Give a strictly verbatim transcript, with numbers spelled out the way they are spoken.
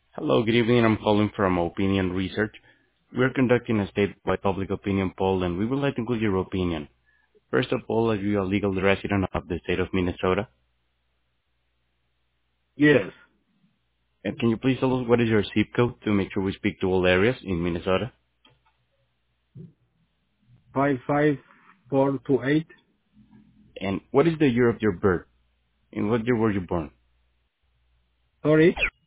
Hello, good evening. I'm calling from Opinion Research. We're conducting a statewide public opinion poll, and we would like to include your opinion. First of all, are you a legal resident of the state of Minnesota? Yes. And can you please tell us what is your zip code to make sure we speak to all areas in Minnesota? Five five four two eight. And what is the year of your birth? In what year were you born? Sorry.